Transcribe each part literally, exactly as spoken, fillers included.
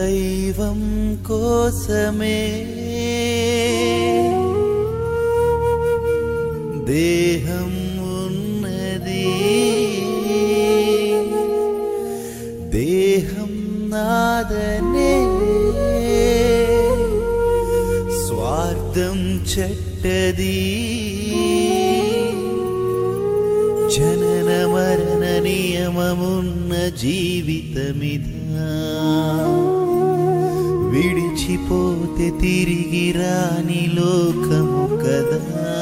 దైవం కోసమే దేహం ఉన్నది, దేహం నాదనే స్వార్థం చెట్టది, జనన మరణ నియమమున్న జీవితమిదా, విడిచిపోతే తిరిగి రాని లోకము కదా.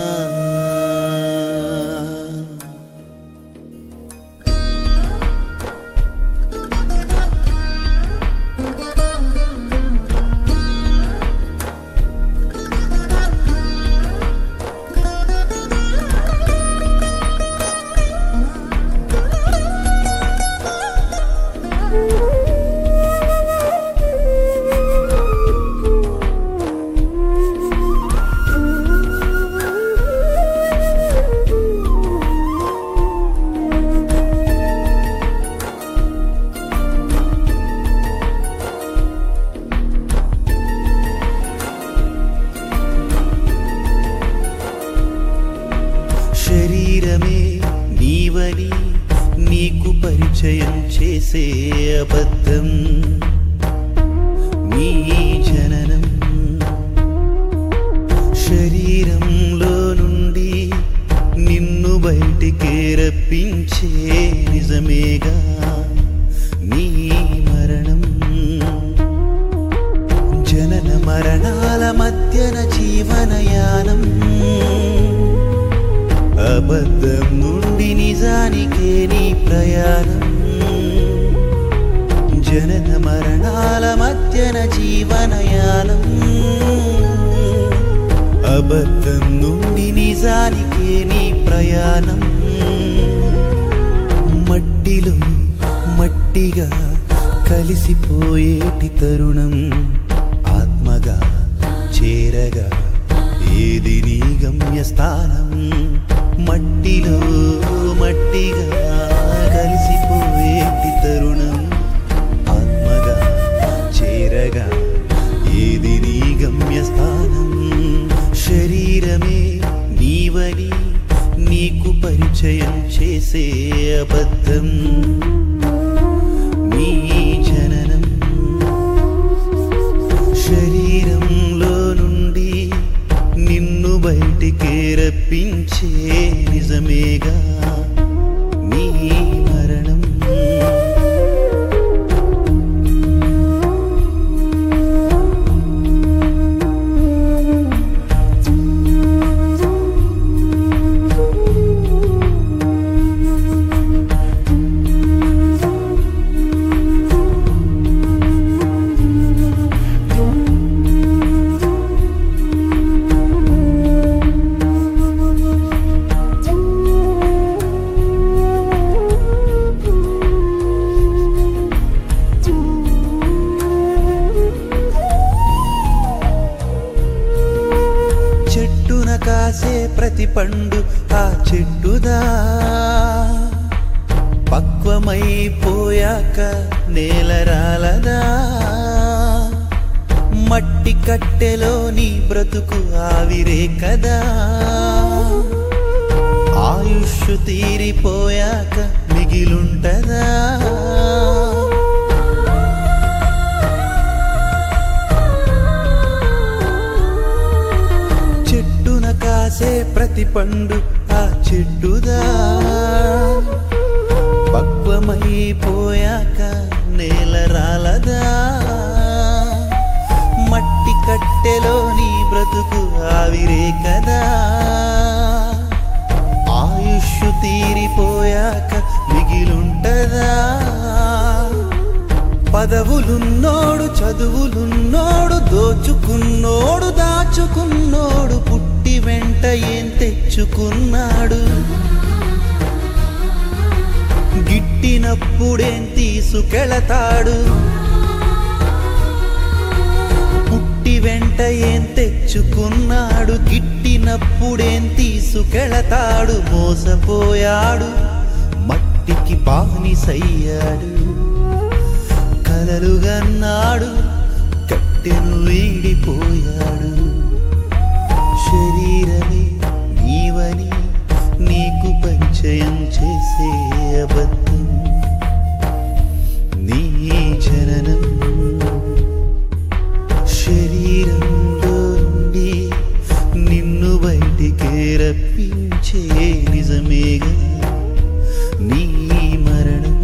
శరీరమే నీవని నీకు పరిచయం చేసే అబద్ధం నీ జననం, శరీరంలో నుండి నిన్ను బయటికి రప్పించే నిజమేగా నీ మరణం. జనన మరణాల మధ్యన జీవనయానం, అబద్ధం నుండి నిజానికే నీ ప్రయాణం. జనన మరణాల మధ్యన జీవనయానం, అబద్ధం నుండి నిజానికే నీ ప్రయాణం. మట్టిలో మట్టిగా కలిసిపోయేటి తరుణం, ఆత్మగా చేరగా ఏది నీ గమ్యస్థానం. మట్టిలో మట్టిగా కలిసిపోయేటి తరుణం, ఆత్మగా చేరగా ఏది నీ గమ్యస్థానం. శరీరమే నీవని నీకు పరిచయం చేసే అబద్ధం నీ జననం, శరీరంలో నుండి నిన్ను బయటికి రప్పించే నిజమేగా నీ మరణం. కాసే ప్రతి పండు ఆ చెట్టుదా, పక్వమైపోయాక నేల రాలదా. మట్టి కట్టెలో నీ బ్రతుకు ఆవిరే కదా, ఆయుష్ తీరిపోయాక మిగిలుంటదా. కాసే ప్రతి పండు ఆ చెట్టుదా, పక్వమైపోయాక నేల రాలదా. మట్టి కట్టెలో నీ బ్రతుకు ఆవిరే కదా, ఆయుష్ తీరిపోయాక మిగిలుంటదా. పదవులున్నోడు చదువులున్నోడు, దోచుకున్నోడు దాచుకున్నోడు, పుట్టి వెంట ఏం తెచ్చుకున్నాడు. గిట్టినప్పుడేం తీసుకెళతాడు, పుట్టి వెంట ఏం తెచ్చుకున్నాడు. గిట్టినప్పుడేం తీసుకెళతాడు, మోసపోయాడు మట్టికి బానిసయ్యాడు. కలలుగన్నాడు కట్టెను వీడిపోయాడు. శరీరమే నీవని నీకు పరిచయం చేసే అబద్ధం నీ జననం. శరీరంలో నుండి నిన్ను బయటికే రప్పించే నిజమేగా నీ మరణం.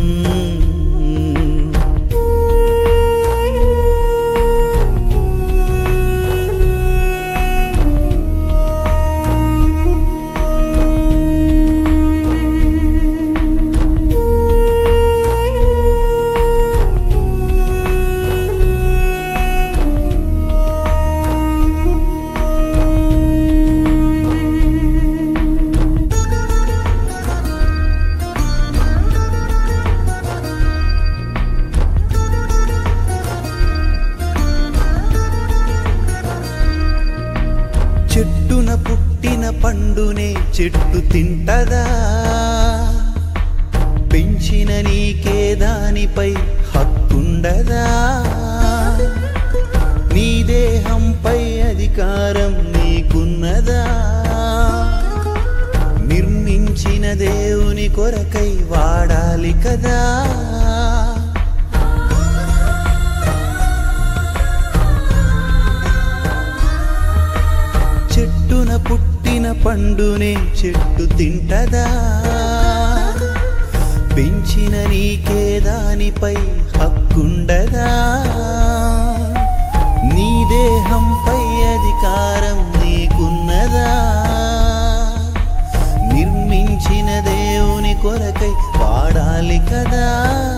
చెట్టున పుట్టిన పండునే చెట్టు తింటదా? పెంచిన నీకే దానిపై హక్కుండదా? నీ దేహంపై అధికారం నీకున్నదా? నిర్మించిన దేవుని కొరకై వాడాలి కదా. చెట్టున పుట్టిన పండునే చెట్టు తింటదా? పెంచిన నీకే దానిపై హక్కుండదా? నీ దేహంపై అధికారం నీకున్నదా? నిర్మించిన దేవుని కొరకై వాడాలి కదా.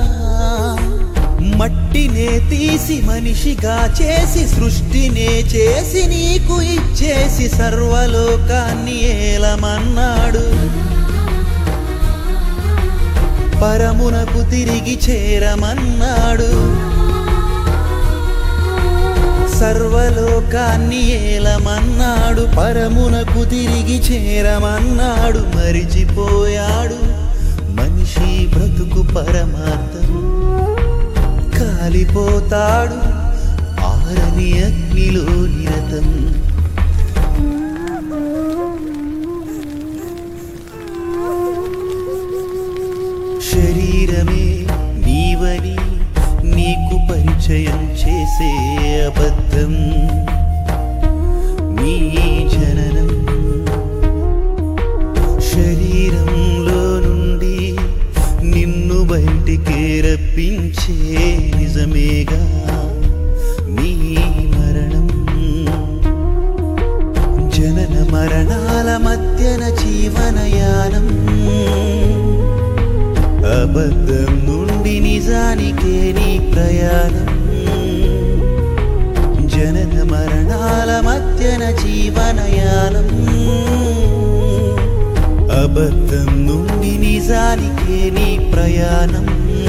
మట్టినే తీసి మనిషిగా చేసి సృష్టినే చేసి నీకు ఇచ్చేసి సర్వలోకాన్ని ఏలమన్నాడు. పరమునకు తిరిగి చేరమన్నాడు. సర్వలోకాన్ని ఏలమన్నాడు. పరమునకు తిరిగి చేరమన్నాడు. మరిచిపోయాడు మనిషి బ్రతుకు పరమార్థం. కాలిపోతాడు ఆరని అగ్నిలో నిరతం. శరీరమే నీవని నీకు పరిచయం చేసే అబద్ధం నీ జననం. శరీరంలో నుండి నిన్ను బయటికే రప్పించే నిజమేగా నీ మరణం. జనన మరణాల మధ్యన జీవనయానం. అబద్ధం నుండి నిజానికే నీ ప్రయాణం. జనన మరణాల మధ్యన జీవనయానం. అబద్ధం నుండి నిజానికే నీ ప్రయాణం.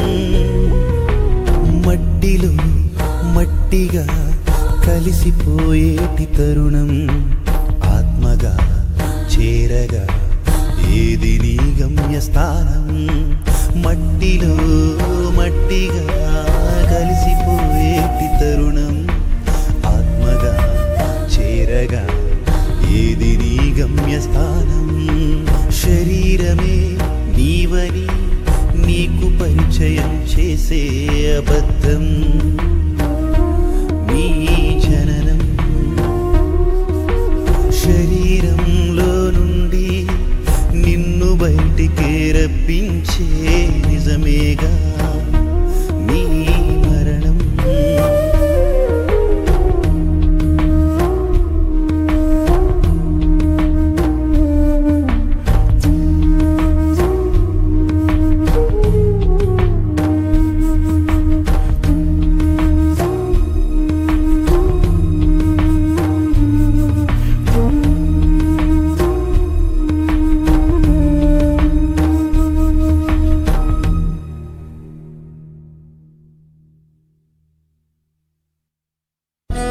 మట్టిలో మట్టిగా కలిసిపోయేటి తరుణం. ఆత్మగా చేరగా ఏది నీ గమ్యస్థానం. మట్టిలో మట్టిగా కలిసిపోయేటి తరుణం. ఆత్మగా చేరగా ఏది నీ గమ్యస్థానం. శరీరమే నీవని నీకు పరిచయం చేసే అబద్ధం నీ జననం. శరీరంలో నుండి నిన్ను బయటికే రప్పించే నిజమేగా